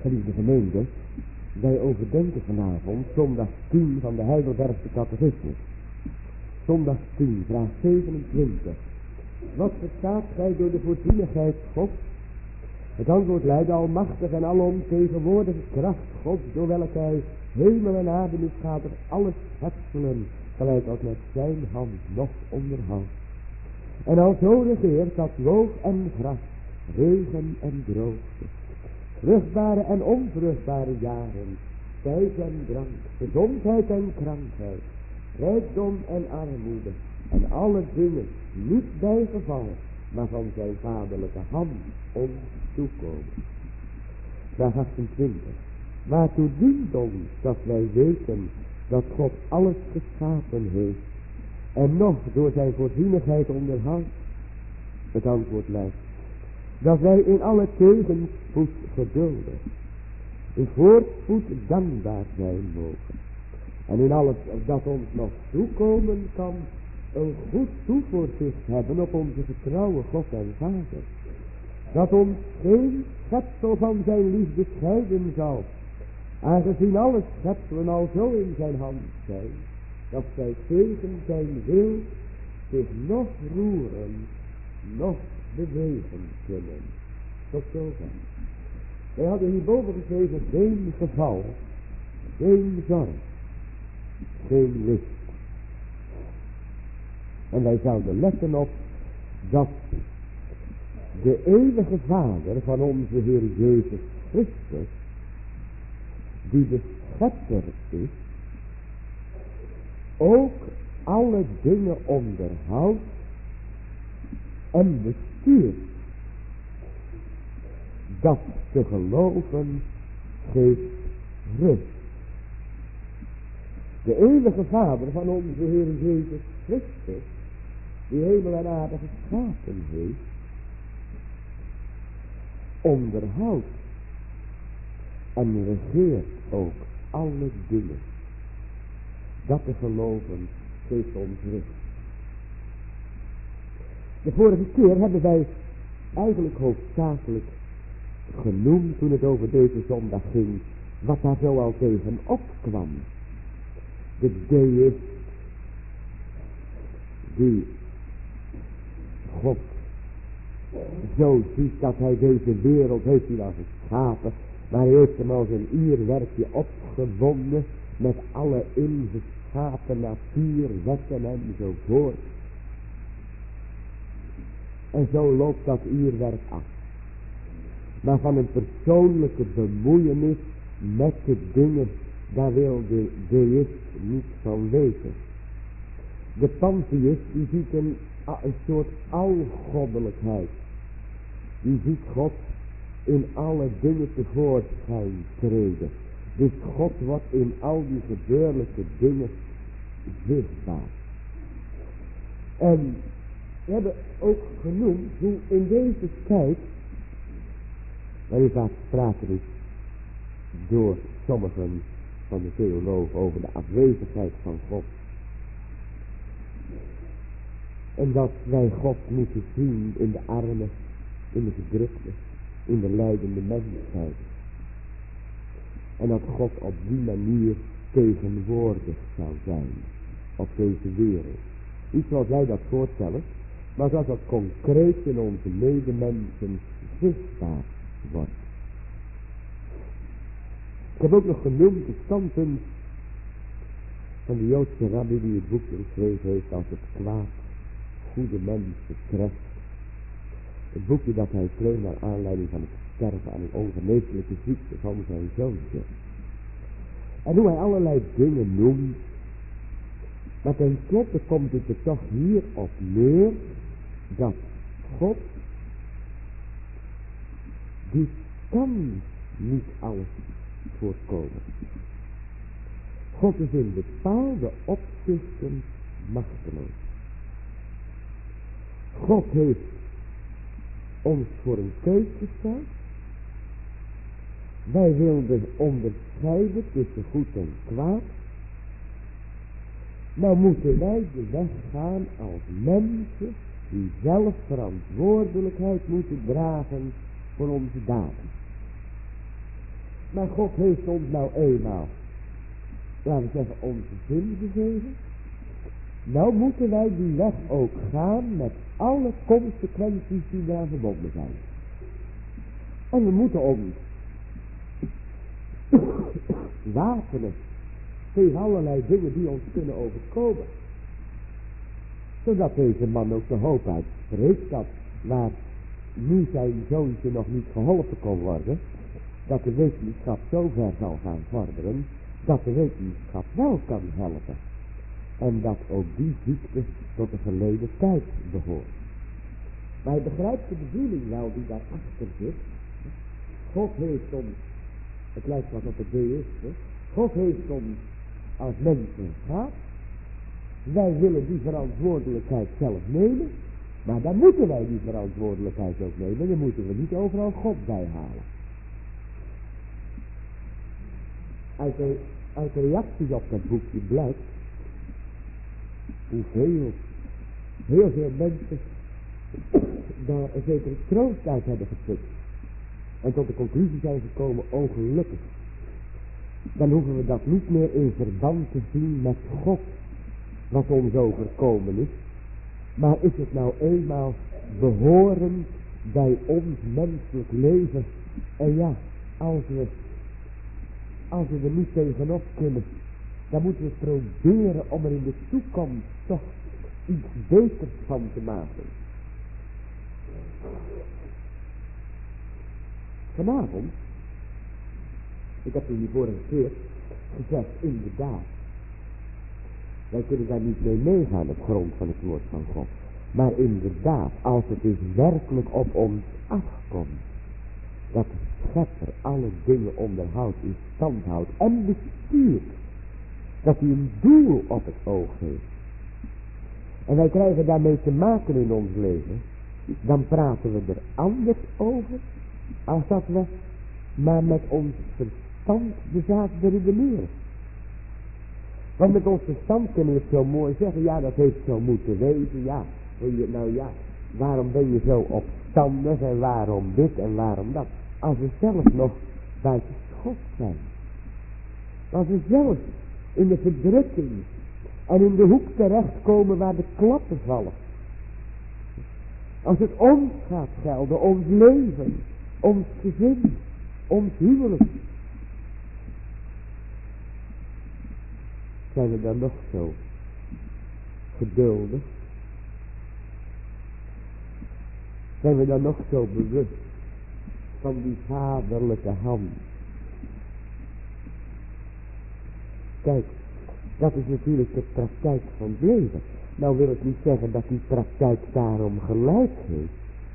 Geliefde gemeente, wij overdenken vanavond zondag 10 van de Heidelbergse Catechismus. Zondag 10, vraag 27. Wat verstaat gij door de voorzienigheid Gods? Het antwoord luidt: de almachtige en alomtegenwoordige kracht Gods, door welke hij hemel en aarde misgaat, alles schepselen, gelijk als met zijn hand nog onderhoudt. En alzo regeert dat loog en gras, regen en droogte, vruchtbare en onvruchtbare jaren, spijs en drank, gezondheid en krankheid, rijkdom en armoede, en alle dingen niet bij geval, maar van zijn vaderlijke hand ons toekomen. Vraag 28. Waartoe dient ons dat wij weten dat God alles geschapen heeft en nog door zijn voorzienigheid onderhoudt? Het antwoord luidt: dat wij in alle tegenspoed geduldig, in voorspoed dankbaar zijn mogen, en in alles dat ons nog toekomen kan, een goed toevoorzicht hebben op onze getrouwe God en Vader, dat ons geen schepsel van zijn liefde scheiden zal, aangezien alle schepselen al zo in zijn hand zijn, dat zij tegen zijn wil zich nog roeren, nog bewegen kunnen. Tot zover. Wij hadden hierboven geschreven: geen geval, geen zorg, geen list. En wij zouden letten op dat de eeuwige Vader van onze Heer Jezus Christus, die de schepper is, ook alle dingen onderhoudt en bestuurt. Dat te geloven geeft rust. De eeuwige Vader van onze Heer Jezus Christus, die hemel en aarde geschapen heeft, onderhoudt en regeert ook alle dingen. Dat te geloven geeft ons rust. De vorige keer hebben wij eigenlijk hoofdzakelijk genoemd, toen het over deze zondag ging, wat daar zo al tegen opkwam. De deïst die God zo ziet dat hij deze wereld heeft hij wel geschapen, maar hij heeft hem als een uurwerkje opgewonden met alle ingeschapen natuurwetten enzovoort. En zo loopt dat uurwerk af. Maar van een persoonlijke bemoeienis met de dingen, daar wil de deïst niets van weten. De pantheïst die ziet een soort algoddelijkheid. Die ziet God in alle dingen tevoorschijn treden. Dus God wordt in al die gebeurlijke dingen zichtbaar. En we hebben ook genoemd hoe in deze tijd, waar je vaak sprake is door sommigen van de theologen over de afwezigheid van God. En dat wij God moeten zien in de armen, in de gedrukten, in de lijdende mensheid. En dat God op die manier tegenwoordig zou zijn op deze wereld. Niet zoals wij dat voorstellen, maar dat dat concreet in onze medemensen zichtbaar wordt. Ik heb ook nog genoemd het standpunt van de Joodse rabbi die het boekje geschreven heeft als het kwaad goede mensen treft. Het boekje dat hij schreef naar aanleiding van het sterven aan een ongeneeslijke ziekte van zijn zoontje. En hoe hij allerlei dingen noemt. Maar tenslotte komt het er toch hier op neer dat God, die kan niet alles voorkomen. God is in bepaalde opzichten machteloos. God heeft ons voor een keus gesteld. Wij wilden onderscheiden tussen goed en kwaad. Nou moeten wij de weg gaan als mensen die zelf verantwoordelijkheid moeten dragen voor onze daden. Maar God heeft ons nou eenmaal, laten we zeggen, onze zin gegeven. Nou moeten wij die weg ook gaan met alle consequenties die eraan verbonden zijn. En we moeten ons wapenen tegen allerlei dingen die ons kunnen overkomen. Zodat deze man ook de hoop uitspreekt dat waar nu zijn zoontje nog niet geholpen kon worden, dat de wetenschap zo ver zal gaan vorderen, dat de wetenschap wel kan helpen. En dat ook die ziekte tot de verleden tijd behoort. Wij begrijpen de bedoeling wel die daarachter zit. God heeft ons, het lijkt wat op het deïsme, God heeft ons als mensen gehad. Wij willen die verantwoordelijkheid zelf nemen, maar dan moeten wij die verantwoordelijkheid ook nemen. Dan moeten we niet overal God bij halen. Uit de reacties op dat boekje blijkt hoeveel, heel veel mensen daar een zekere troost uit hebben geput. En tot de conclusie zijn gekomen, ongelukkig. Dan hoeven we dat niet meer in verband te zien met God, wat ons overkomen is. Maar is het nou eenmaal behorend bij ons menselijk leven. En ja, als we er niet tegenop kunnen, dan moeten we proberen om er in de toekomst toch iets beters van te maken. Vanavond, ik heb u vorige keer gezegd, inderdaad, wij kunnen daar niet mee meegaan op grond van het woord van God. Maar inderdaad, als het dus werkelijk op ons afkomt, dat de schepper alle dingen onderhoudt, in stand houdt en bestuurt, dat hij een doel op het oog heeft. En wij krijgen daarmee te maken in ons leven, dan praten we er anders over, als dat we maar met ons verstand de zaak beredeneren. Want met ons verstand kunnen we het zo mooi zeggen, ja, dat heeft zo moeten wezen, ja, nou ja, waarom ben je zo opstandig en waarom dit en waarom dat, als we zelf nog buiten schot zijn. Als we zelf in de verdrukking en in de hoek terechtkomen waar de klappen vallen. Als het ons gaat gelden, ons leven, ons gezin, ons huwelijk. Zijn we dan nog zo geduldig? Zijn we dan nog zo bewust van die vaderlijke hand? Kijk, dat is natuurlijk de praktijk van het leven. Nou wil ik niet zeggen dat die praktijk daarom gelijk heeft.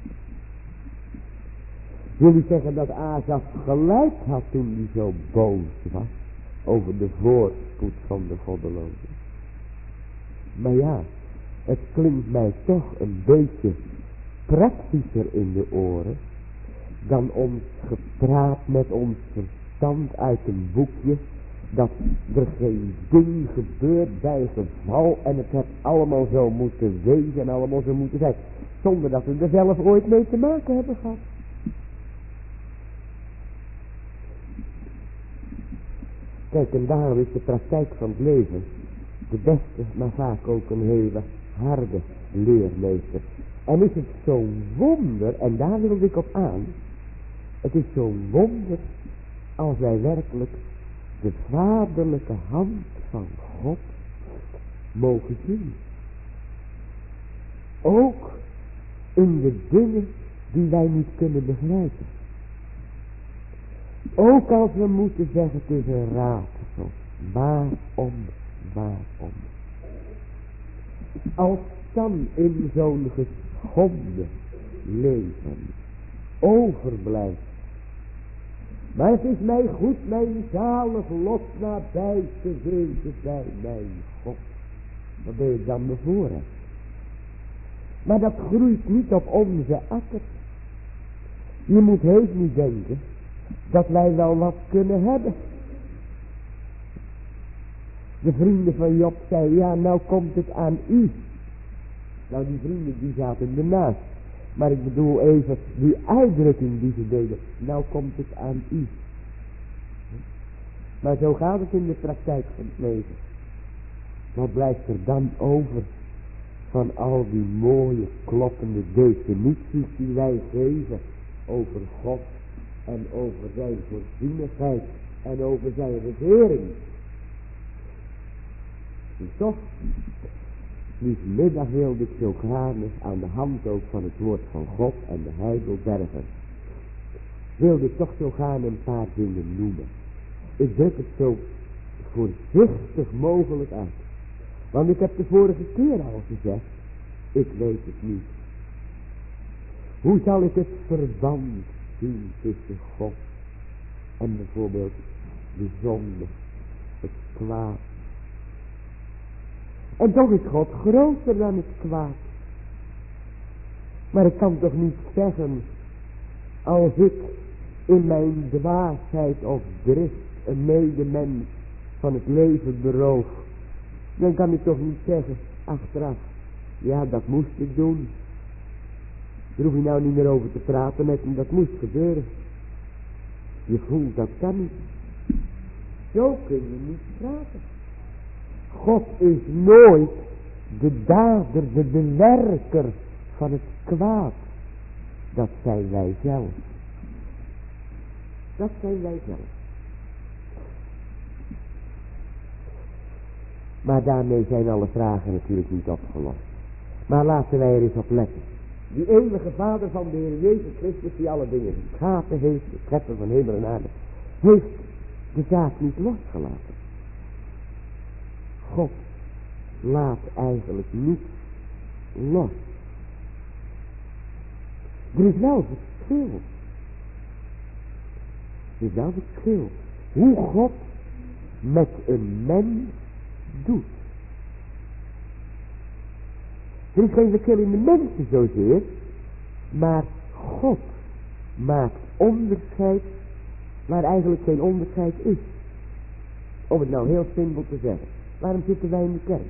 Wil niet zeggen dat Asaf gelijk had toen hij zo boos was over de voorspoed van de goddelozen. Maar ja, het klinkt mij toch een beetje praktischer in de oren dan ons gepraat met ons verstand uit een boekje, dat er geen ding gebeurt bij geval en het heeft allemaal zo moeten wezen en allemaal zo moeten zijn, zonder dat we er zelf ooit mee te maken hebben gehad. Kijk, en daarom is de praktijk van het leven de beste, maar vaak ook een hele harde leermeester. En is het zo'n wonder, en daar wil ik op aan, het is zo'n wonder als wij werkelijk de vaderlijke hand van God mogen zien. Ook in de dingen die wij niet kunnen begrijpen. Ook als we moeten zeggen, het is een raadsel. Waarom? Als dan in zo'n geschonden leven overblijft. Maar het is mij goed mijn zalig lot nabij te weten bij mijn God. Wat ben je dan bevoren? Maar dat groeit niet op onze akker. Je moet heus niet denken dat wij wel wat kunnen hebben. De vrienden van Job zeiden, ja, nou komt het aan u. Nou, die vrienden die zaten ernaast. Maar ik bedoel even die uitdrukking die ze deden. Nou komt het aan u. Maar zo gaat het in de praktijk van het leven. Wat blijft er dan over van al die mooie kloppende definities die wij geven over God en over zijn voorzienigheid en over zijn regering? En toch, lieve middag wilde ik zo graag aan de hand ook van het woord van God en de Heidelberger, wilde ik toch zo graag een paar dingen noemen. Ik druk het zo voorzichtig mogelijk uit. Want ik heb de vorige keer al gezegd, ik weet het niet. Hoe zal ik het verband zien tussen God en bijvoorbeeld de zonde, het kwaad? En toch is God groter dan het kwaad. Maar ik kan toch niet zeggen, als ik in mijn dwaasheid of drift een medemens van het leven beroof, dan kan ik toch niet zeggen, achteraf, ja, dat moest ik doen. Daar hoef je nou niet meer over te praten met hem, dat moest gebeuren. Je voelt, dat kan niet. Zo kun je niet praten. God is nooit de dader, de bewerker van het kwaad. Dat zijn wij zelf. Dat zijn wij zelf. Maar daarmee zijn alle vragen natuurlijk niet opgelost. Maar laten wij er eens op letten. Die eeuwige Vader van de Heer Jezus Christus, die alle dingen geschapen heeft, de schepper van hemel en aarde, heeft de zaak niet losgelaten. God laat eigenlijk niet los. Er is wel verschil. Er is wel verschil. Hoe God met een mens doet. Er is geen verschil in de mensen zozeer, maar God maakt onderscheid waar eigenlijk geen onderscheid is. Om het nou heel simpel te zeggen. Waarom zitten wij in de kerk?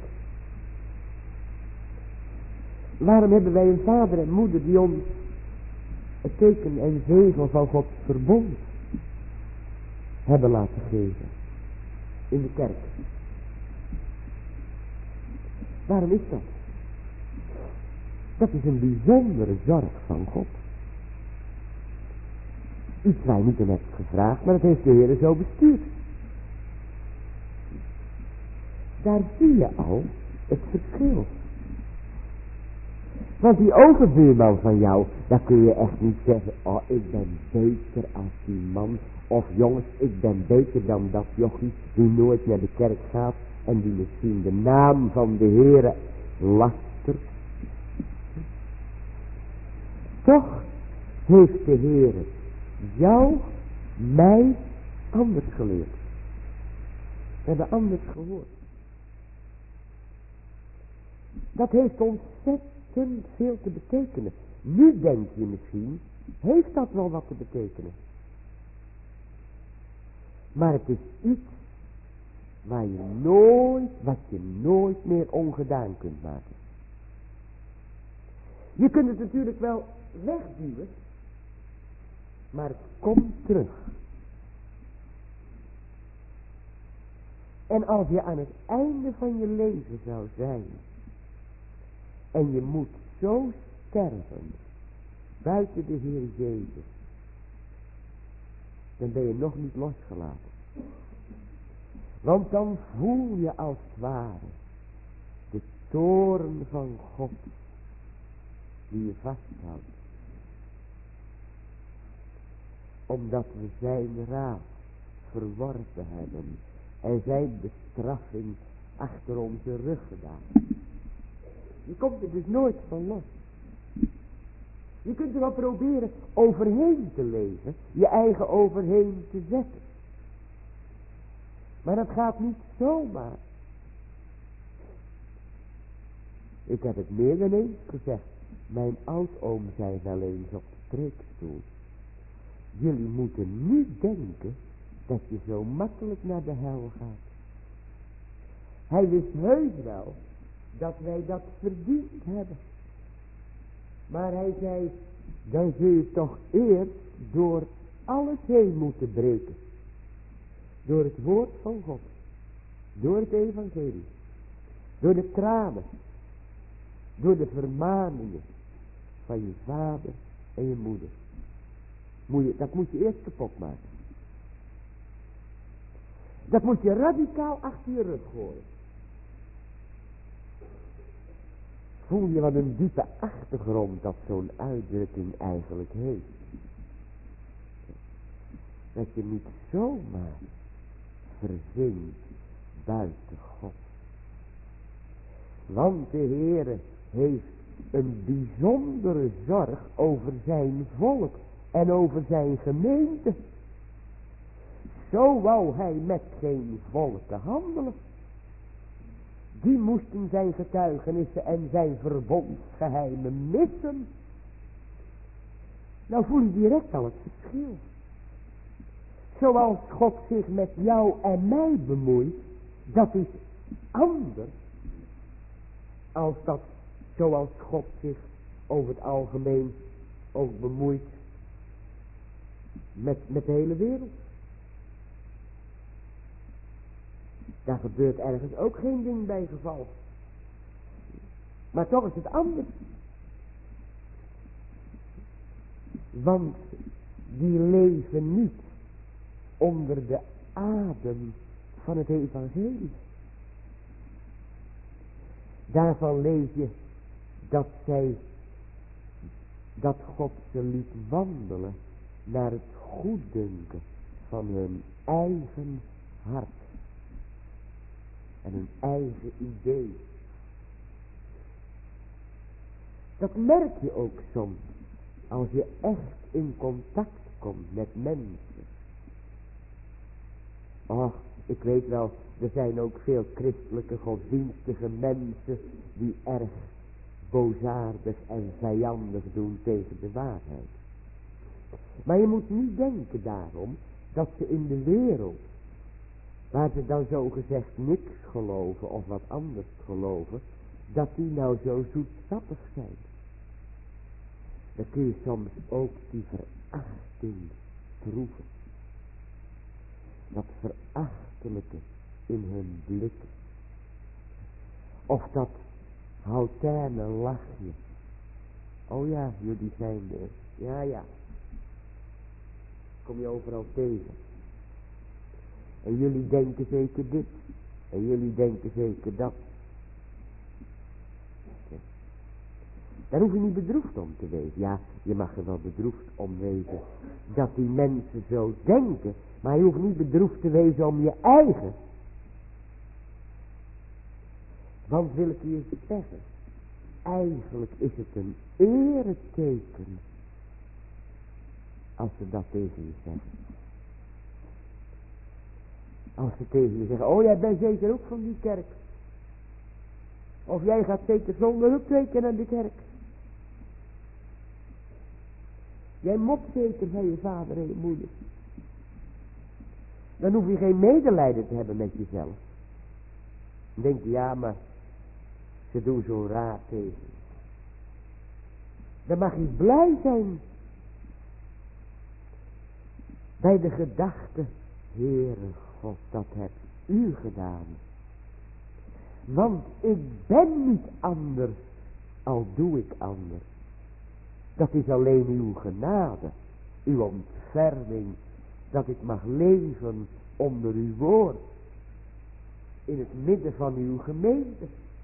Waarom hebben wij een vader en moeder die ons het teken en zegel van Gods verbond hebben laten geven in de kerk? Waarom is dat? Dat is een bijzondere zorg van God. Iets wij niet net gevraagd, maar dat heeft de Heer zo bestuurd. Daar zie je al het verschil. Want die overbuurman van jou, daar kun je echt niet zeggen, oh, ik ben beter als die man. Of jongens, ik ben beter dan dat jochie die nooit naar de kerk gaat en die misschien de naam van de Heere lastert. Toch heeft de Heere jou, mij anders geleerd. We hebben anders gehoord. Dat heeft ontzettend veel te betekenen. Nu denk je misschien, heeft dat wel wat te betekenen? Maar het is iets wat je nooit meer ongedaan kunt maken. Je kunt het natuurlijk wel wegduwen, maar het komt terug. En als je aan het einde van je leven zou zijn, en je moet zo sterven, buiten de Heer Jezus, dan ben je nog niet losgelaten. Want dan voel je als het ware de toorn van God die je vasthoudt. Omdat we zijn raad verworpen hebben en zijn bestraffing achter onze rug gedaan. Je komt er dus nooit van los. Je kunt er wel proberen overheen te leven, je eigen overheen te zetten. Maar dat gaat niet zomaar. Ik heb het meer dan eens gezegd. Mijn oudoom zei wel eens op de preekstoel. Jullie moeten niet denken dat je zo makkelijk naar de hel gaat. Hij wist heus wel dat wij dat verdiend hebben. Maar hij zei, dan zul je toch eerst door alles heen moeten breken. Door het woord van God. Door het evangelie. Door de tranen. Door de vermaningen van je vader en je moeder. Dat moet je eerst kapot maken. Dat moet je radicaal achter je rug gooien. Voel je wat een diepe achtergrond dat zo'n uitdrukking eigenlijk heeft. Dat je niet zomaar verzinkt buiten God. Want de Heere heeft een bijzondere zorg over zijn volk en over zijn gemeente. Zo wou hij met geen volken handelen. Die moesten zijn getuigenissen en zijn verbondsgeheimen missen. Nou voel je direct al het verschil. Zoals God zich met jou en mij bemoeit, dat is anders als dat zoals God zich over het algemeen ook bemoeit met de hele wereld. Daar gebeurt ergens ook geen ding bij geval. Maar toch is het anders. Want die leven niet onder de adem van het evangelie. Daarvan lees je dat God ze liet wandelen naar het goeddunken van hun eigen hart. En hun eigen idee. Dat merk je ook soms. Als je echt in contact komt met mensen. Och, ik weet wel. Er zijn ook veel christelijke godsdienstige mensen. Die erg boosaardig en vijandig doen tegen de waarheid. Maar je moet niet denken daarom. Dat ze in de wereld. Waar ze dan zo gezegd niks geloven of wat anders geloven, dat die nou zo zoetsappig zijn. Dan kun je soms ook die verachting proeven. Dat verachtelijke in hun blikken. Of dat houterne lachje. Oh ja, jullie zijn er. Ja. Kom je overal tegen. En jullie denken zeker dit. En jullie denken zeker dat. Daar hoef je niet bedroefd om te wezen. Ja, je mag er wel bedroefd om wezen. Dat die mensen zo denken. Maar je hoeft niet bedroefd te wezen om je eigen. Want wil ik je zeggen. Eigenlijk is het een ereteken. Als ze dat tegen je zeggen. Als ze tegen je zeggen, oh jij bent zeker ook van die kerk. Of jij gaat zeker zonder ook 2 keer naar de kerk. Jij mopt zeker van je vader en je moeder. Dan hoef je geen medelijden te hebben met jezelf. Dan denk je, ja maar, ze doen zo raar tegen. Dan mag je blij zijn. Bij de gedachte, Heere God, dat hebt u gedaan. Want ik ben niet anders, al doe ik anders. Dat is alleen uw genade, uw ontferming, dat ik mag leven onder uw woord. In het midden van uw gemeente.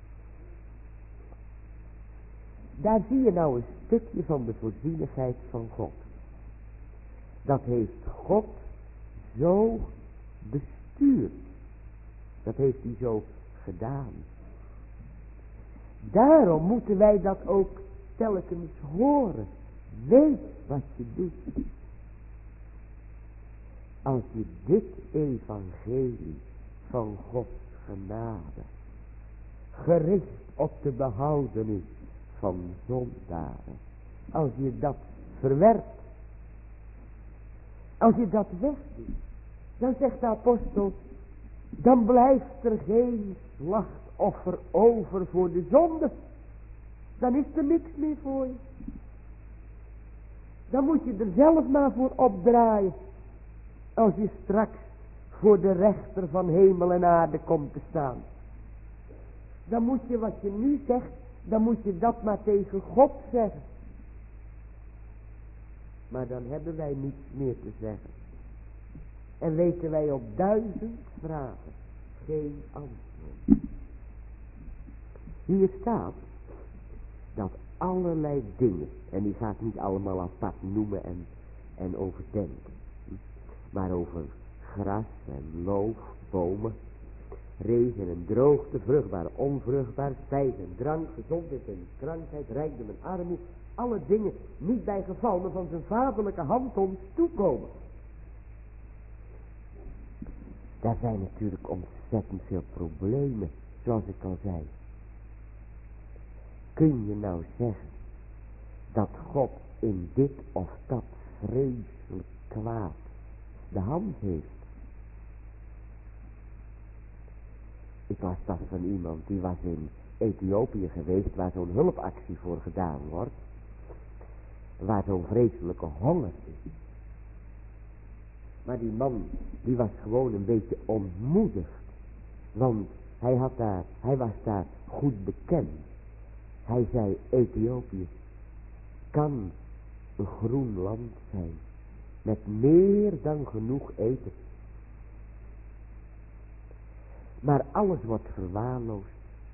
Daar zie je nou een stukje van de voorzienigheid van God. Dat heeft God zo bestuurd. Dat heeft hij zo gedaan. Daarom moeten wij dat ook telkens horen. Weet wat je doet. Als je dit evangelie van Gods genade, gericht op de behoudenis van zondaren, als je dat verwerpt, als je dat wegdoet, dan zegt de apostel, dan blijft er geen slachtoffer over voor de zonde. Dan is er niks meer voor je. Dan moet je er zelf maar voor opdraaien. Als je straks voor de rechter van hemel en aarde komt te staan. Dan moet je wat je nu zegt, dan moet je dat maar tegen God zeggen. Maar dan hebben wij niets meer te zeggen. En weten wij op 1000 vragen geen antwoord. Hier staat dat allerlei dingen, en die ga ik niet allemaal apart noemen en overdenken, maar over gras en loof, bomen, regen en droogte, vruchtbaar, onvruchtbaar, spijs en drank, gezondheid en krankheid, rijkdom en armoede, alle dingen niet bij geval, maar van zijn vaderlijke hand ons toekomen. Daar zijn natuurlijk ontzettend veel problemen, zoals ik al zei. Kun je nou zeggen dat God in dit of dat vreselijk kwaad de hand heeft? Ik las pas van iemand die was in Ethiopië geweest, waar zo'n hulpactie voor gedaan wordt, waar zo'n vreselijke honger is. Maar die man, die was gewoon een beetje ontmoedigd, want hij was daar goed bekend. Hij zei, Ethiopië kan een groen land zijn, met meer dan genoeg eten. Maar alles wordt verwaarloosd.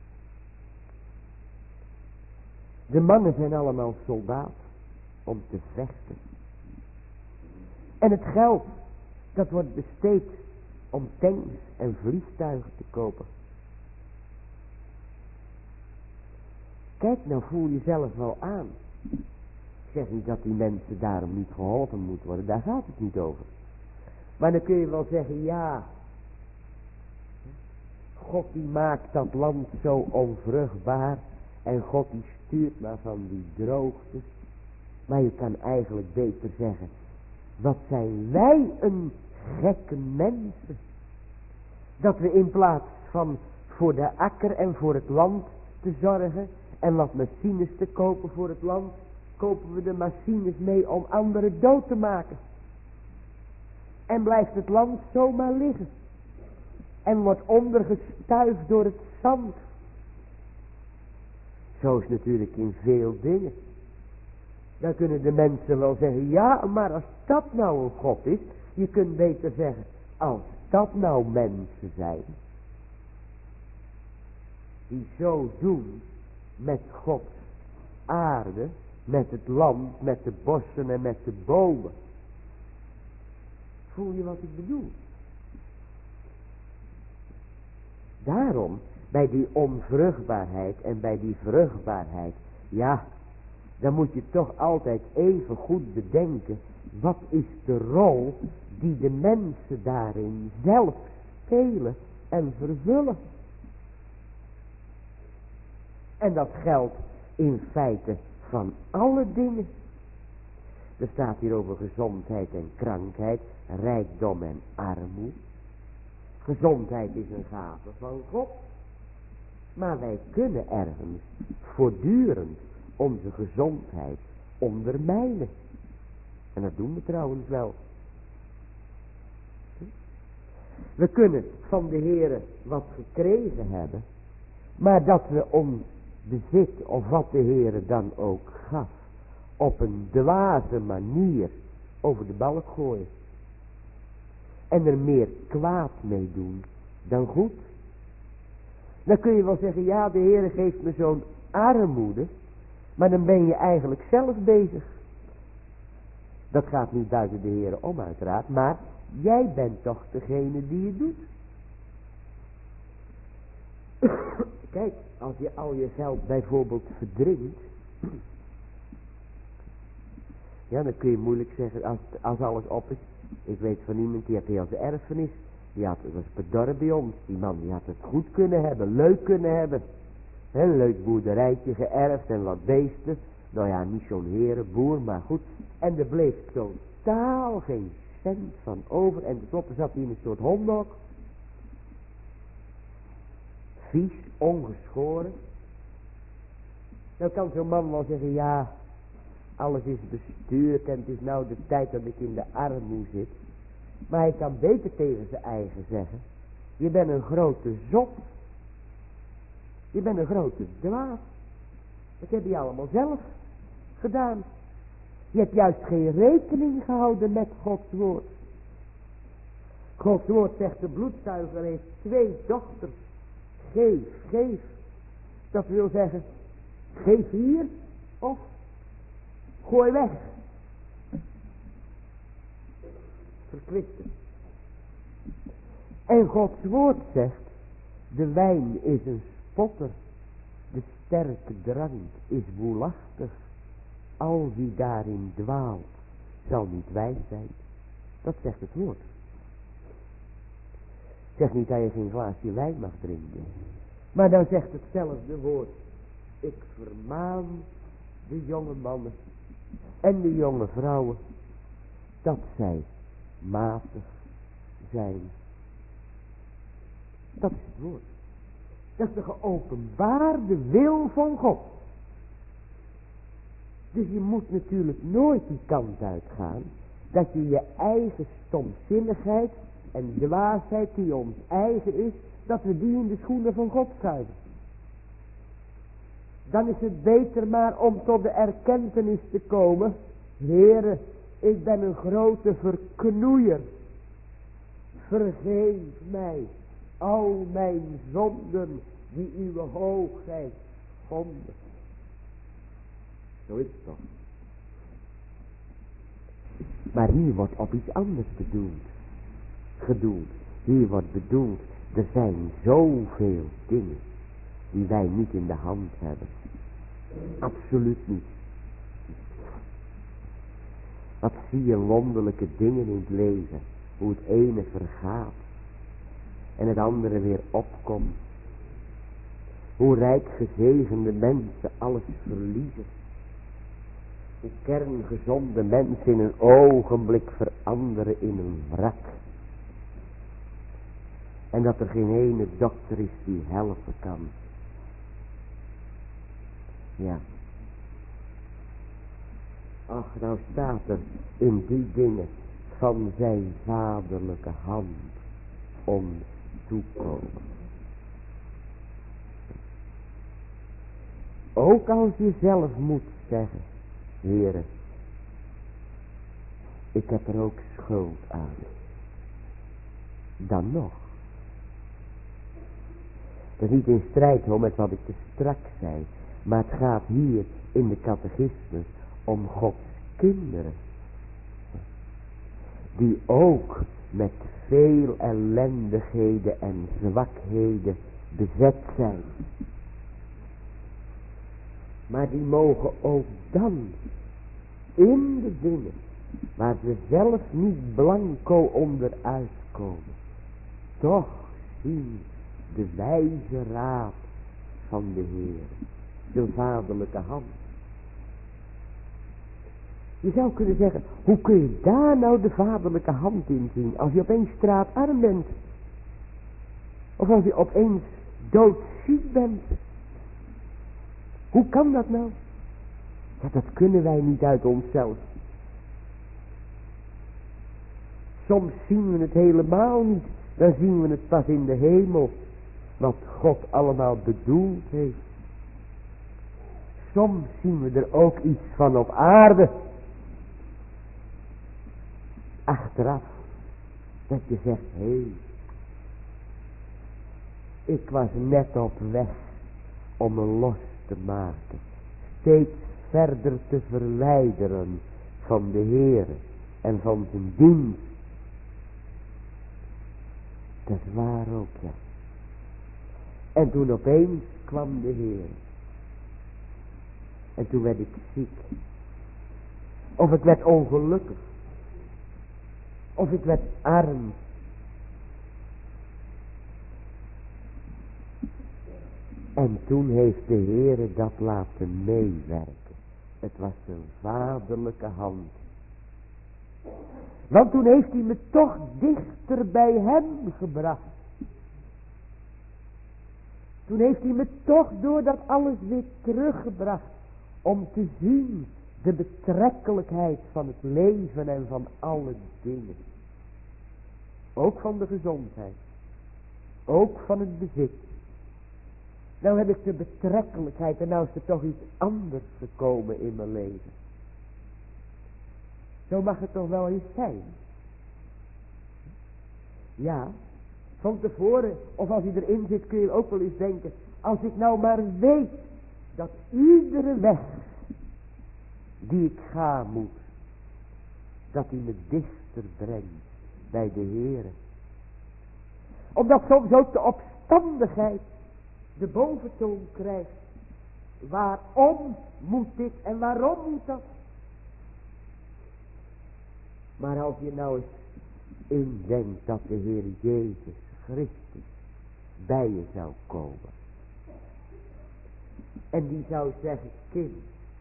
De mannen zijn allemaal soldaat om te vechten. En het geld, dat wordt besteed om tanks en vliegtuigen te kopen. Kijk, nou voel jezelf wel aan. Ik zeg niet dat die mensen daarom niet geholpen moeten worden, daar gaat het niet over. Maar dan kun je wel zeggen, ja, God die maakt dat land zo onvruchtbaar en God die stuurt maar van die droogte. Maar je kan eigenlijk beter zeggen, wat zijn wij een gekke mensen. Dat we in plaats van voor de akker en voor het land te zorgen en wat machines te kopen voor het land, kopen we de machines mee om anderen dood te maken. En blijft het land zomaar liggen. En wordt ondergestuifd door het zand. Zo is natuurlijk in veel dingen. Dan kunnen de mensen wel zeggen, ja, maar als dat nou een God is, je kunt beter zeggen, als dat nou mensen zijn, die zo doen met Gods aarde, met het land, met de bossen en met de bomen. Voel je wat ik bedoel? Daarom, bij die onvruchtbaarheid en bij die vruchtbaarheid, ja, dan moet je toch altijd even goed bedenken, wat is de rol die de mensen daarin zelf spelen en vervullen. En dat geldt in feite van alle dingen. Er staat hier over gezondheid en krankheid, rijkdom en armoede. Gezondheid is een gave van God. Maar wij kunnen ergens voortdurend onze gezondheid ondermijnen. En dat doen we trouwens wel. We kunnen van de Heere wat gekregen hebben, maar dat we ons bezit of wat de Heere dan ook gaf, op een dwaze manier over de balk gooien. En er meer kwaad mee doen dan goed. Dan kun je wel zeggen, ja, de Heere geeft me zo'n armoede, maar dan ben je eigenlijk zelf bezig. Dat gaat niet buiten de Heere om uiteraard, maar jij bent toch degene die het doet. Kijk, als je al je geld bijvoorbeeld verdrinkt, ja, dan kun je moeilijk zeggen als alles op is. Ik weet van iemand die had heel zijn erfenis. Die had, dat was bedorven bij ons. Die man die had het goed kunnen hebben, leuk kunnen hebben. Een leuk boerderijtje geërfd en wat beesten. Nou ja, niet zo'n herenboer, maar goed. En er bleef totaal geen cent van over. En tenslotte zat hij in een soort hondhok. Vies, ongeschoren. Dan kan zo'n man wel zeggen, ja, alles is bestuurd en het is nou de tijd dat ik in de armoede zit. Maar hij kan beter tegen zijn eigen zeggen: je bent een grote zot. Je bent een grote dwaas. Dat heb je allemaal zelf gedaan. Je hebt juist geen rekening gehouden met Gods woord. Gods woord zegt: de bloedzuiger heeft 2 dochters. Geef. Dat wil zeggen: geef hier of gooi weg. Verkwisten. En Gods woord zegt: de wijn is een spotter. De sterke drank is woelachtig. Al wie daarin dwaalt, zal niet wijs zijn. Dat zegt het woord. Zeg niet dat je geen glaasje wijn mag drinken. Maar dan zegt hetzelfde woord: ik vermaan de jonge mannen en de jonge vrouwen dat zij matig zijn. Dat is het woord. Dat is de geopenbaarde wil van God. Dus je moet natuurlijk nooit die kant uitgaan dat je je eigen stomzinnigheid en dwaasheid die ons eigen is, dat we die in de schoenen van God schuiven. Dan is het beter maar om tot de erkentenis te komen: Heere, ik ben een grote verknoeier. Vergeef mij al mijn zonden die uw hoogheid schonden. Zo is het toch. Maar hier wordt op iets anders gedoeld. Hier wordt bedoeld: er zijn zoveel dingen die wij niet in de hand hebben. Absoluut niet. Wat zie je wonderlijke dingen in het leven. Hoe het ene vergaat en het andere weer opkomt. Hoe rijk gezegende mensen alles verliezen. Hoe kerngezonde mensen in een ogenblik veranderen in een wrak. En dat er geen ene dokter is die helpen kan. Ja. Ach, nou staat er in die dingen: van zijn vaderlijke hand ons toekomen. Ook als je zelf moet zeggen: Heere, ik heb er ook schuld aan. Dan nog. Dat is niet in strijd hoor met wat ik te straks zei. Maar het gaat hier in de catechismus om Gods kinderen. Die ook met veel ellendigheden en zwakheden bezet zijn. Maar die mogen ook dan in de dingen waar ze zelf niet blanco onderuit komen, toch zien de wijze raad van de Heer, de vaderlijke hand. Je zou kunnen zeggen: hoe kun je daar nou de vaderlijke hand in zien als je opeens straatarm bent? Of als je opeens doodziek bent? Hoe kan dat nou? Ja, dat kunnen wij niet uit onszelf. Soms zien we het helemaal niet. Dan zien we het pas in de hemel. Wat God allemaal bedoeld heeft. Soms zien we er ook iets van op aarde. Achteraf. Dat je zegt: hé, ik was net op weg om me los te maken. Steeds verder te verwijderen van de Heer en van zijn dienst. Dat is waar ook, ja. En toen opeens kwam de Heer. En toen werd ik ziek. Of ik werd ongelukkig. Of ik werd arm. En toen heeft de Heer dat laten meewerken. Het was zijn vaderlijke hand. Want toen heeft hij me toch dichter bij hem gebracht. Toen heeft hij me toch door dat alles weer teruggebracht. Om te zien de betrekkelijkheid van het leven en van alle dingen. Ook van de gezondheid. Ook van het bezit. Nou heb ik de betrekkelijkheid en nou is er toch iets anders gekomen in mijn leven. Zo mag het toch wel eens zijn. Ja, van tevoren, of als hij erin zit kun je ook wel eens denken, als ik nou maar weet dat iedere weg die ik gaan moet, dat hij me dichter brengt bij de Heere. Omdat soms ook de opstandigheid de boventoon krijgt. Waarom moet dit en waarom moet dat? Maar als je nou eens indenkt dat de Heer Jezus Christus bij je zou komen. En die zou zeggen, kind,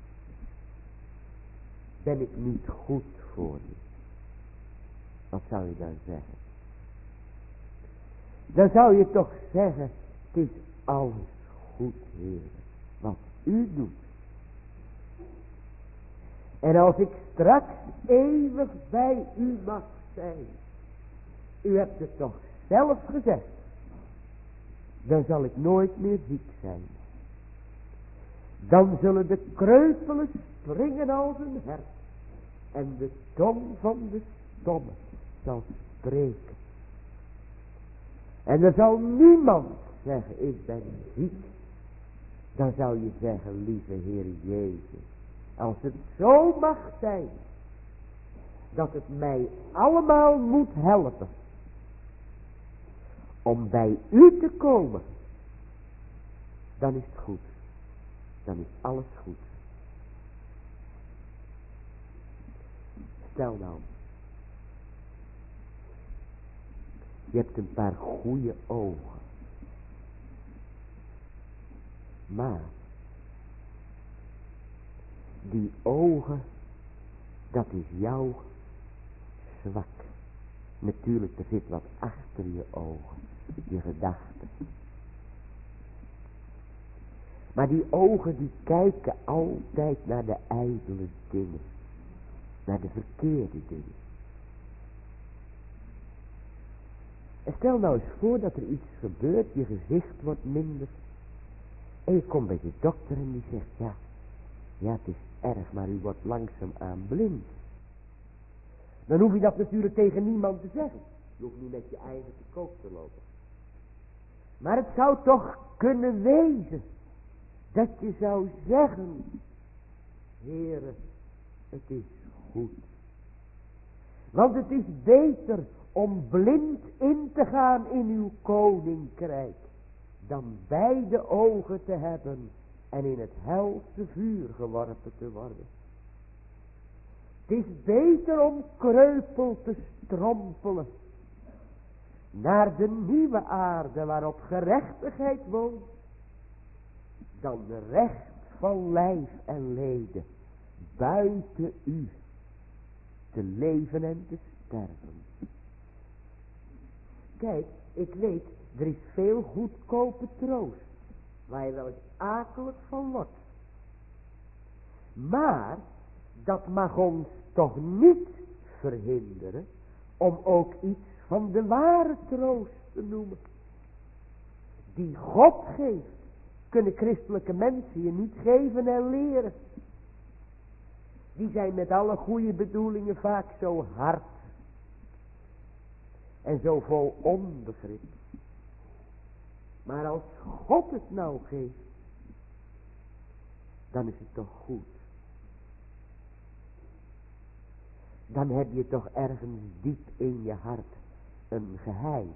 ben ik niet goed voor je? Wat zou je dan zeggen? Dan zou je toch zeggen, het is alles goed, Heer, wat u doet. En als ik straks eeuwig bij u mag zijn, u hebt het toch zelf gezegd, dan zal ik nooit meer ziek zijn. Dan zullen de kreupelen springen als een hert en de tong van de stomme zal spreken. En er zal niemand zeggen, ik ben ziek. Dan zou je zeggen, lieve Heer Jezus, als het zo mag zijn, dat het mij allemaal moet helpen, om bij u te komen, dan is het goed. Dan is alles goed. Stel nou, je hebt een paar goede ogen. Maar die ogen, dat is jouw zwak. Natuurlijk, er zit wat achter je ogen, je gedachten. Maar die ogen die kijken altijd naar de ijdele dingen. Naar de verkeerde dingen. En stel nou eens voor dat er iets gebeurt, je gezicht wordt minder. En je komt bij de dokter en die zegt, ja het is erg, maar u wordt langzaamaan blind. Dan hoef je dat natuurlijk tegen niemand te zeggen. Je hoeft niet met je eigen te koop te lopen. Maar het zou toch kunnen wezen dat je zou zeggen, Heere, het is goed. Want het is beter om blind in te gaan in uw koninkrijk, dan beide ogen te hebben en in het helse vuur geworpen te worden. Het is beter om kreupel te strompelen naar de nieuwe aarde waarop gerechtigheid woont, dan recht van lijf en leden buiten u te leven en te sterven. Kijk, ik weet, er is veel goedkope troost, waar je wel eens akelig van wordt. Maar, dat mag ons toch niet verhinderen, om ook iets van de ware troost te noemen. Die God geeft, kunnen christelijke mensen je niet geven en leren. Die zijn met alle goede bedoelingen vaak zo hard en zo vol onbegrip. Maar als God het nou geeft, dan is het toch goed. Dan heb je toch ergens diep in je hart een geheim.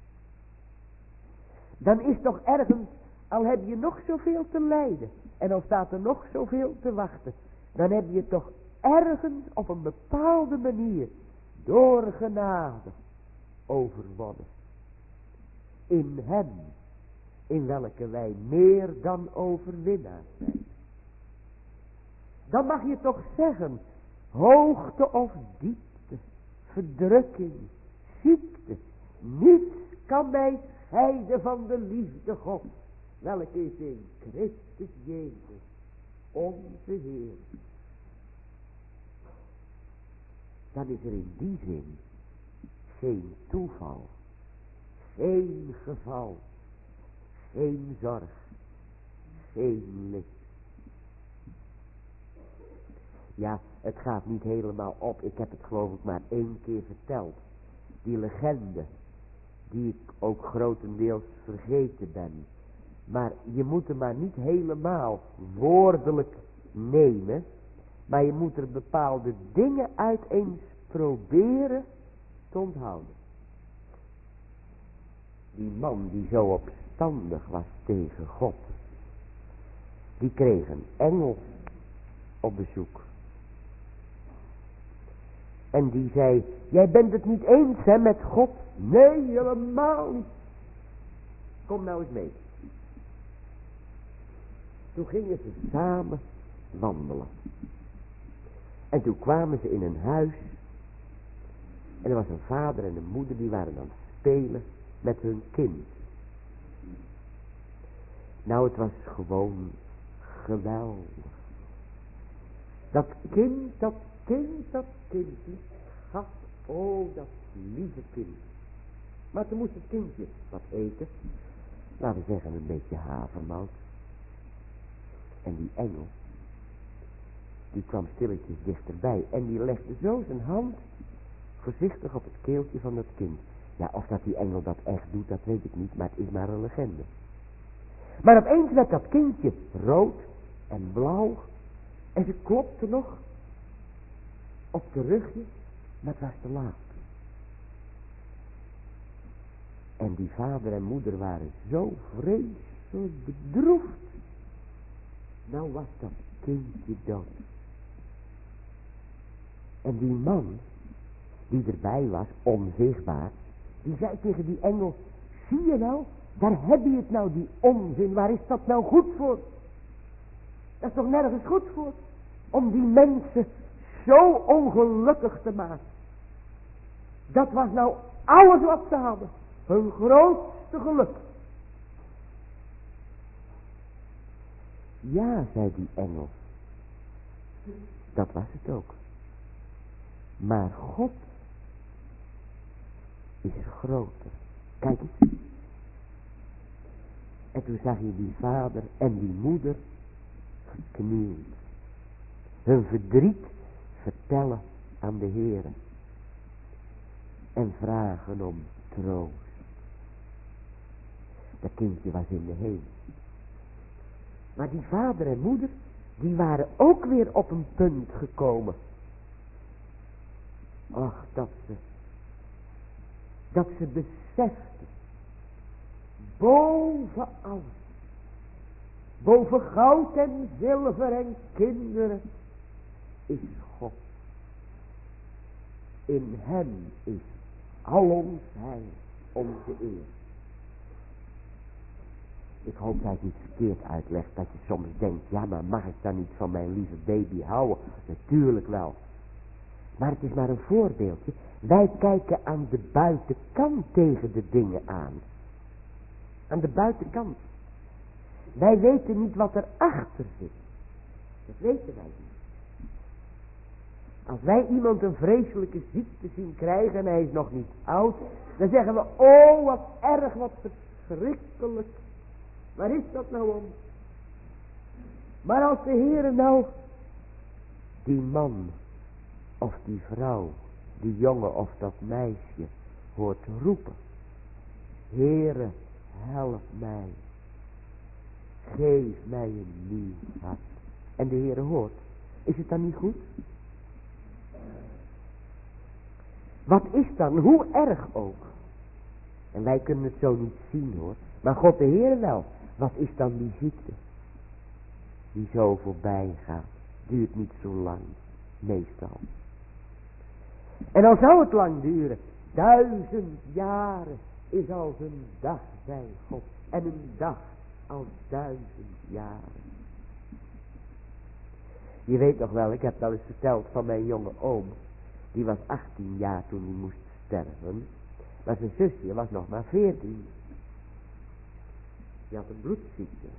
Dan is toch ergens, al heb je nog zoveel te lijden en al staat er nog zoveel te wachten, dan heb je toch ergens op een bepaalde manier door genade overwonnen. In hem, in welke wij meer dan overwinnaars zijn. Dan mag je toch zeggen, hoogte of diepte, verdrukking, ziekte, niets kan mij scheiden van de liefde God, welke is in Christus Jezus, onze Heer. Dan is er in die zin geen toeval, geen geval, geen zorg, geen licht. Ja, het gaat niet helemaal op. Ik heb het geloof ik maar 1 keer verteld. Die legende, die ik ook grotendeels vergeten ben. Maar je moet hem maar niet helemaal woordelijk nemen. Maar je moet er bepaalde dingen uit eens proberen te onthouden. Die man die zo opstandig was tegen God, die kreeg een engel op bezoek. En die zei, jij bent het niet eens hè met God? Nee, helemaal niet. Kom nou eens mee. Toen gingen ze samen wandelen. En toen kwamen ze in een huis. En er was een vader en een moeder, die waren aan het spelen met hun kind. Nou, het was gewoon geweldig. Dat kind, schat, oh, dat lieve kind. Maar toen moest het kindje wat eten. Laten we zeggen, een beetje havermout. En die engel, die kwam stilletjes dichterbij. En die legde zo zijn hand voorzichtig op het keeltje van dat kind. Ja, of dat die engel dat echt doet, dat weet ik niet, maar het is maar een legende. Maar opeens werd dat kindje rood en blauw. En ze klopte nog op de rugje, maar het was te laat. En die vader en moeder waren zo vreselijk bedroefd. Nou was dat kindje dood. En die man, die erbij was, onzichtbaar, die zei tegen die engel, zie je nou, daar heb je het nou, die onzin, waar is dat nou goed voor? Dat is toch nergens goed voor? Om die mensen zo ongelukkig te maken. Dat was nou alles wat ze hadden. Hun grootste geluk. Ja, zei die engel. Dat was het ook. Maar God is groter. Kijk eens. En toen zag je die vader en die moeder geknield. Hun verdriet vertellen aan de Heere. En vragen om troost. Dat kindje was in de hemel. Maar die vader en moeder, die waren ook weer op een punt gekomen. Ach, dat ze beseften. Boven alles. Boven goud en zilver en kinderen is God. In hem is al ons heil, onze eer. Ik hoop dat ik niet verkeerd uitleg, dat je soms denkt, ja, maar mag ik dan niet van mijn lieve baby houden? Natuurlijk wel. Maar het is maar een voorbeeldje. Wij kijken aan de buitenkant tegen de dingen aan. Aan de buitenkant. Wij weten niet wat erachter zit. Dat weten wij niet. Als wij iemand een vreselijke ziekte zien krijgen en hij is nog niet oud, dan zeggen we, oh wat erg, wat verschrikkelijk. Waar is dat nou om? Maar als de Heere nou die man of die vrouw, die jongen of dat meisje hoort roepen. Heere, help mij. Geef mij een nieuw hart. En de Heere hoort. Is het dan niet goed? Wat is dan, hoe erg ook. En wij kunnen het zo niet zien hoor. Maar God de Heere wel. Wat is dan die ziekte? Die zo voorbij gaat. Duurt niet zo lang. Meestal. En al zou het lang duren. 1000 jaren is als een dag bij God. En een dag als 1000 jaren. Je weet nog wel, ik heb wel eens verteld van mijn jonge oom. Die was 18 jaar toen hij moest sterven. Maar zijn zusje was nog maar 14. Die had een bloedziekte.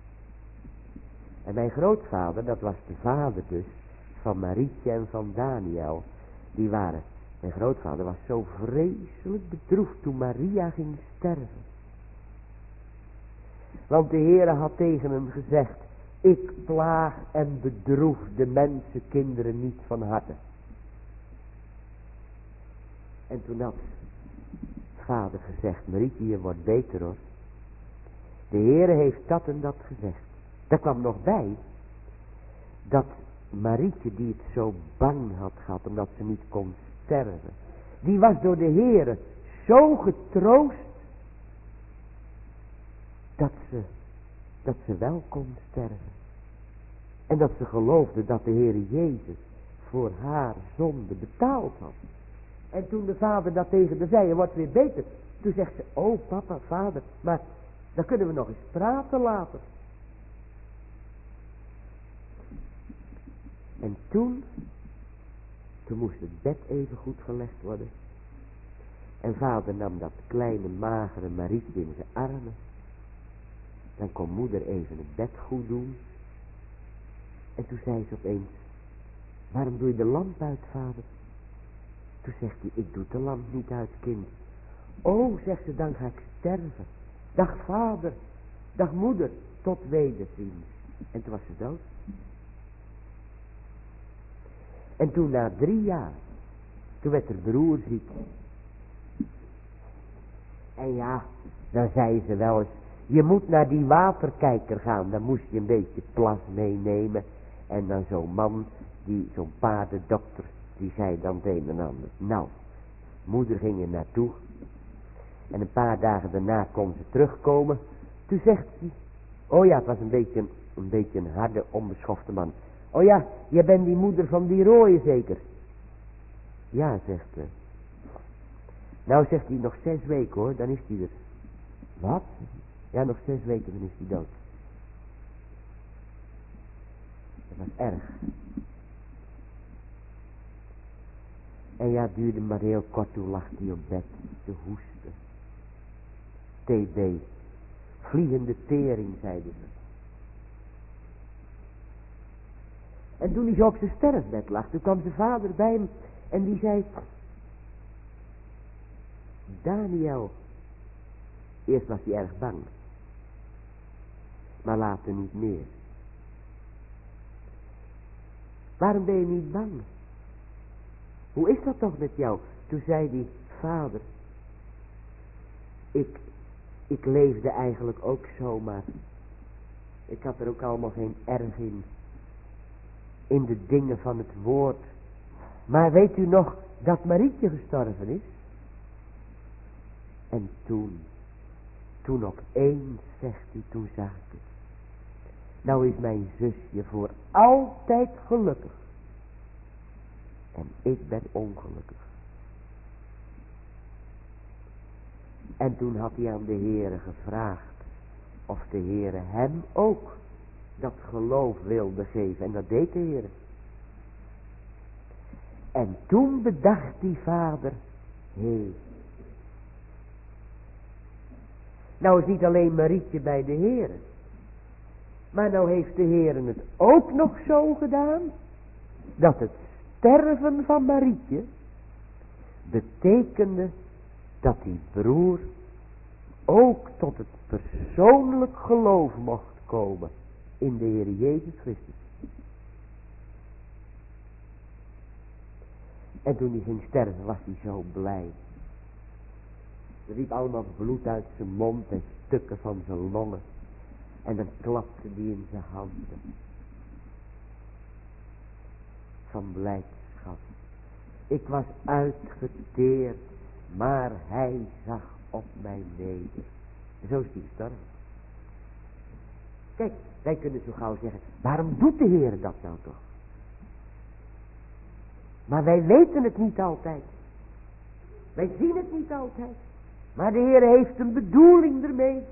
En mijn grootvader, dat was de vader dus van Marietje en van Daniel. Die waren En grootvader was zo vreselijk bedroefd toen Maria ging sterven. Want de Heere had tegen hem gezegd, ik plaag en bedroef de mensenkinderen niet van harte. En toen had vader gezegd, Marietje, je wordt beter hoor. De Heere heeft dat en dat gezegd. Daar kwam nog bij dat Marietje, die het zo bang had gehad omdat ze niet kon sterven, die was door de Heere zo getroost dat ze wel kon sterven. En dat ze geloofde dat de Heere Jezus voor haar zonde betaald had. En toen de vader dat tegen haar zei, je wordt weer beter. Toen zegt ze, oh papa, vader, maar dan kunnen we nog eens praten later. En toen moest het bed even goed gelegd worden. En vader nam dat kleine magere Marietje in zijn armen. Dan kon moeder even het bed goed doen. En toen zei ze opeens, waarom doe je de lamp uit, vader? Toen zegt hij, ik doe de lamp niet uit, kind. Oh, zegt ze, dan ga ik sterven. Dag vader, dag moeder, tot wederziens. En toen was ze dood. En toen na 3 jaar, toen werd haar broer ziek. En ja, dan zei ze wel eens, je moet naar die waterkijker gaan. Dan moest je een beetje plas meenemen. En dan zo'n man, zo'n paardendokter, die zei dan het een en ander. Nou, moeder ging er naartoe. En een paar dagen daarna kon ze terugkomen. Toen zegt hij, oh ja, het was een beetje een harde, onbeschofte man. Oh ja, jij bent die moeder van die rooie zeker? Ja, zegt ze. Nou, zegt hij, nog 6 weken hoor, dan is hij er. Wat? Ja, nog 6 weken, dan is hij dood. Dat was erg. En ja, het duurde maar heel kort, toen lag hij op bed te hoesten. TB. Vliegende tering, zeiden ze. En toen hij zo op zijn sterfbed lag, toen kwam zijn vader bij hem en die zei, Daniel. Eerst was hij erg bang. Maar later niet meer. Waarom ben je niet bang? Hoe is dat toch met jou? Toen zei hij, vader, ik leefde eigenlijk ook zomaar. Ik had er ook allemaal geen erg in de dingen van het woord. Maar weet u nog dat Marietje gestorven is? En toen opeens, zegt hij, toen zag ik het. Nou is mijn zusje voor altijd gelukkig. En ik ben ongelukkig. En toen had hij aan de Heere gevraagd of de Heere hem ook dat geloof wilde geven. En dat deed de Heere. En toen bedacht die vader, hé. Nou is niet alleen Marietje bij de Heere. Maar nou heeft de Heere het ook nog zo gedaan, dat het sterven van Marietje betekende dat die broer ook tot het persoonlijk geloof mocht komen in de Heer Jezus Christus. En toen hij ging sterven was hij zo blij. Er liep allemaal bloed uit zijn mond en stukken van zijn longen. En dan klapte hij in zijn handen. Van blijdschap. Ik was uitgeteerd, maar hij zag op mij neder. En zo is hij gestorven. Kijk, wij kunnen zo gauw zeggen, waarom doet de Heer dat nou toch? Maar wij weten het niet altijd. Wij zien het niet altijd. Maar de Heer heeft een bedoeling ermee.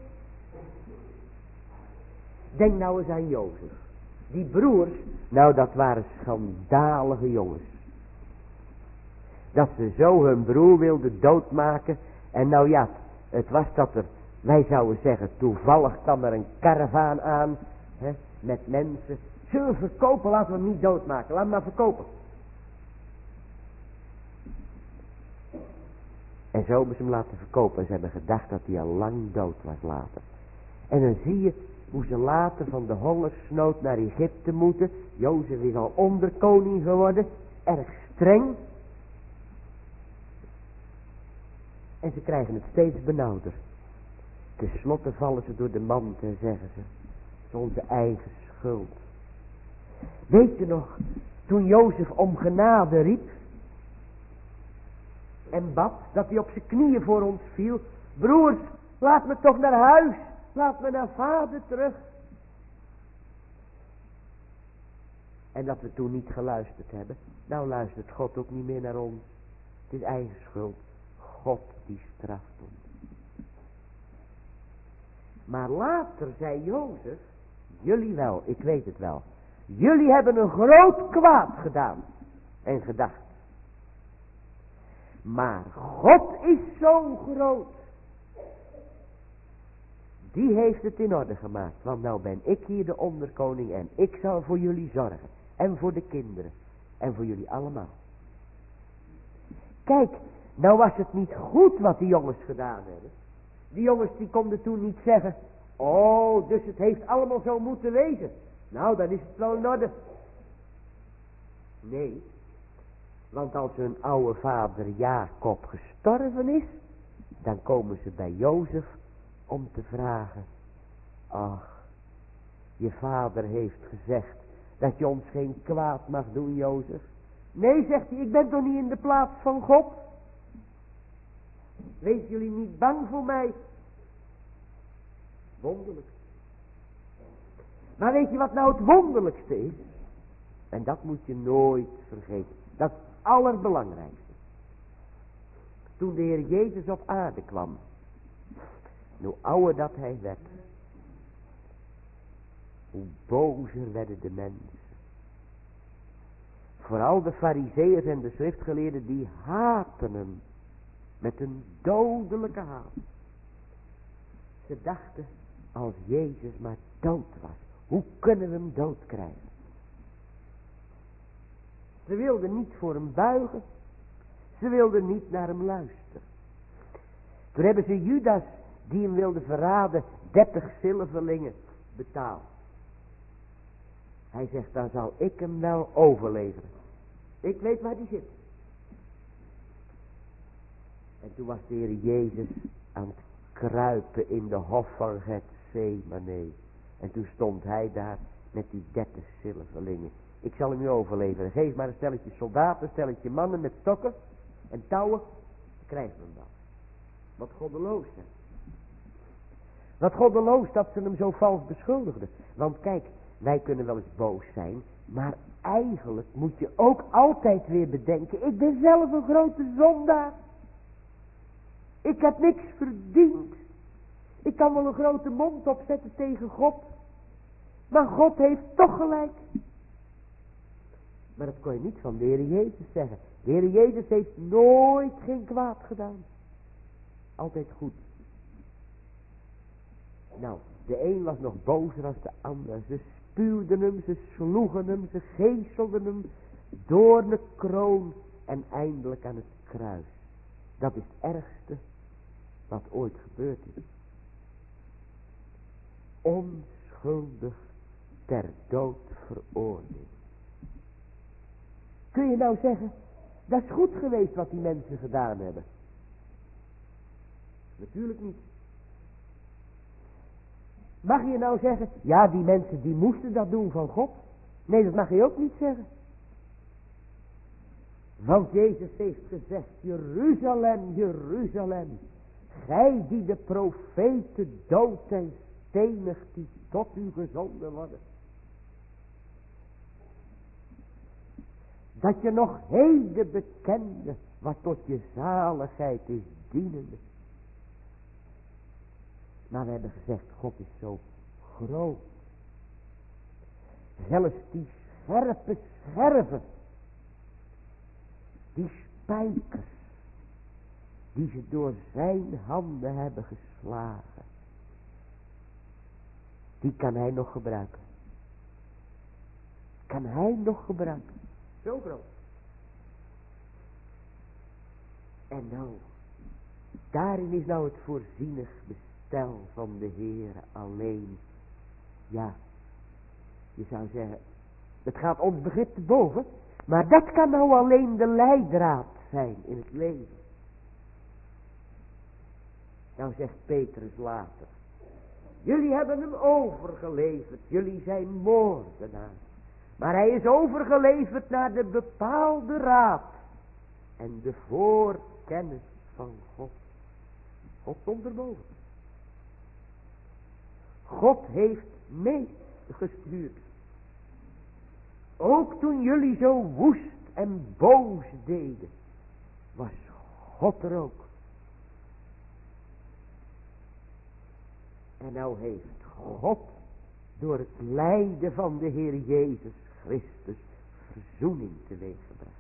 Denk nou eens aan Jozef. Die broers, nou dat waren schandalige jongens. Dat ze zo hun broer wilden doodmaken. En nou ja, het was dat er, wij zouden zeggen, toevallig kwam er een karavaan aan. Met mensen. Zullen we verkopen, laten we hem niet doodmaken. Laat hem maar verkopen. En zo hebben ze hem laten verkopen. En ze hebben gedacht dat hij al lang dood was later. En dan zie je hoe ze later van de hongersnood naar Egypte moeten. Jozef is al onderkoning geworden. Erg streng. En ze krijgen het steeds benauwder. Ten slotte vallen ze door de mand en zeggen ze: het is onze eigen schuld. Weet je nog, toen Jozef om genade riep en bad, dat hij op zijn knieën voor ons viel: broers, laat me toch naar huis, laat me naar vader terug. En dat we toen niet geluisterd hebben. Nou luistert God ook niet meer naar ons. Het is eigen schuld. God die straft ons. Maar later zei Jozef: jullie wel, ik weet het wel. Jullie hebben een groot kwaad gedaan en gedacht. Maar God is zo groot. Die heeft het in orde gemaakt. Want nou ben ik hier de onderkoning en ik zal voor jullie zorgen. En voor de kinderen. En voor jullie allemaal. Kijk, nou was het niet goed wat die jongens gedaan hebben. Die jongens die konden toen niet zeggen: oh, dus het heeft allemaal zo moeten wezen. Nou, dan is het wel in orde. Nee, want als hun oude vader Jacob gestorven is, dan komen ze bij Jozef om te vragen: ach, je vader heeft gezegd dat je ons geen kwaad mag doen, Jozef. Nee, zegt hij, ik ben toch niet in de plaats van God? Wees jullie niet bang voor mij? Wonderlijk. Maar weet je wat nou het wonderlijkste is? En dat moet je nooit vergeten. Dat is het allerbelangrijkste. Toen de Heer Jezus op aarde kwam, hoe ouder dat hij werd, hoe bozer werden de mensen. Vooral de Farizeeërs en de schriftgeleerden, die haatten hem met een dodelijke haat. Ze dachten, als Jezus maar dood was, hoe kunnen we hem dood krijgen? Ze wilden niet voor hem buigen. Ze wilden niet naar hem luisteren. Toen hebben ze Judas, die hem wilde verraden, 30 zilverlingen betaald. Hij zegt, dan zal ik hem wel overleveren. Ik weet waar die zit. En toen was de Heer Jezus aan het kruipen in de hof van Getsemane. En toen stond hij daar met die 30 zilverlingen. Ik zal hem u overleveren. Geef maar een stelletje soldaten, een stelletje mannen met stokken en touwen. Dan krijgen we hem dan. Wat goddeloos, hè. Wat goddeloos dat ze hem zo vals beschuldigden. Want kijk, wij kunnen wel eens boos zijn, maar eigenlijk moet je ook altijd weer bedenken: ik ben zelf een grote zondaar. Ik heb niks verdiend. Ik kan wel een grote mond opzetten tegen God, maar God heeft toch gelijk. Maar dat kon je niet van de Heer Jezus zeggen. De Heer Jezus heeft nooit geen kwaad gedaan. Altijd goed. Nou, de een was nog bozer dan de ander. Ze spuwden hem, ze sloegen hem, ze geeselden hem. Doornenkroon en eindelijk aan het kruis. Dat is het ergste wat ooit gebeurd is. Onschuldig ter dood veroordeeld. Kun je nou zeggen, dat is goed geweest wat die mensen gedaan hebben? Natuurlijk niet. Mag je nou zeggen, ja, die mensen die moesten dat doen van God? Nee, dat mag je ook niet zeggen. Want Jezus heeft gezegd: Jeruzalem, Jeruzalem, gij die de profeten doodt en stenigt die tot u gezonden worden. Dat je nog heden bekende wat tot je zaligheid is dienende. Maar we hebben gezegd, God is zo groot. Zelfs die scherpe scherven, die spijkers, die ze door zijn handen hebben geslagen, die kan hij nog gebruiken. Kan hij nog gebruiken. Zo groot. En nou, Daarin is nou het voorzienig bestel van de Heere alleen. Ja, je zou zeggen, het gaat ons begrip te boven, maar dat kan nou alleen de leidraad zijn in het leven. Nou zegt Petrus later, jullie hebben hem overgeleverd, jullie zijn moordenaars. Maar hij is overgeleverd naar de bepaalde raad en de voorkennis van God. God stond erboven. God heeft meegestuurd. Ook toen jullie zo woest en boos deden, was God er ook. En nou heeft God door het lijden van de Heer Jezus Christus verzoening teweeggebracht.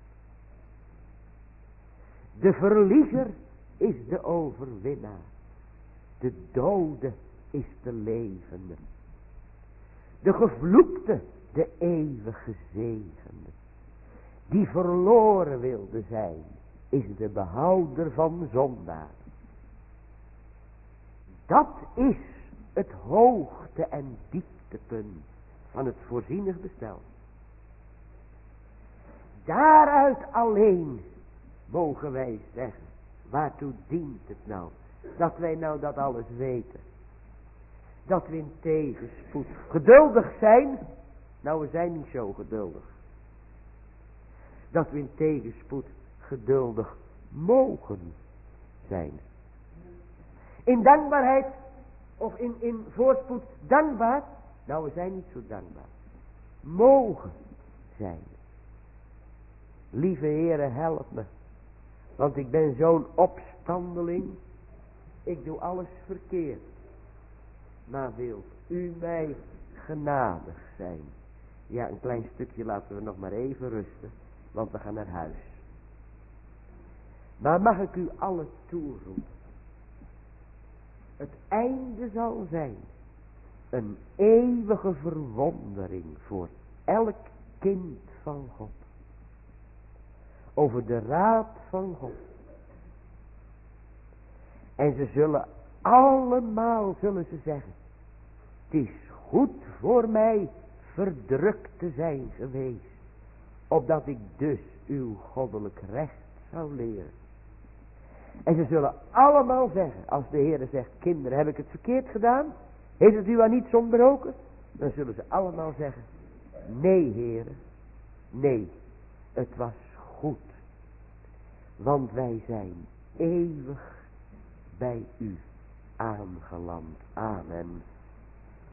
De verliezer is de overwinnaar. De dode is de levende. De gevloekte, de eeuwig gezegende. Die verloren wilde zijn, is de behouder van zondaar. Dat is het hoogte- en dieptepunt van het voorzienig bestel. Daaruit alleen mogen wij zeggen, waartoe dient het nou? Dat wij nou dat alles weten. Dat we in tegenspoed geduldig zijn. Nou, we zijn niet zo geduldig. Dat we in tegenspoed geduldig mogen zijn. In dankbaarheid of in voorspoed dankbaar. Nou, we zijn niet zo dankbaar. Mogen zijn. Lieve Heere, help me. Want ik ben zo'n opstandeling. Ik doe alles verkeerd. Maar wilt u mij genadig zijn? Ja, een klein stukje laten we nog maar even rusten. Want we gaan naar huis. Maar mag ik u alle toeroepen. Het einde zal zijn. Een eeuwige verwondering voor elk kind van God. Over de raad van God. En ze zullen allemaal zullen ze zeggen. Het is goed voor mij verdrukt te zijn geweest. Opdat ik dus uw goddelijk recht zou leren. En ze zullen allemaal zeggen. Als de Heer zegt, kinderen, heb ik het verkeerd gedaan? Heeft het u aan niets ontbroken? Dan zullen ze allemaal zeggen. Nee, Heer. Nee, het was goed. Want wij zijn eeuwig bij u aangeland. Amen.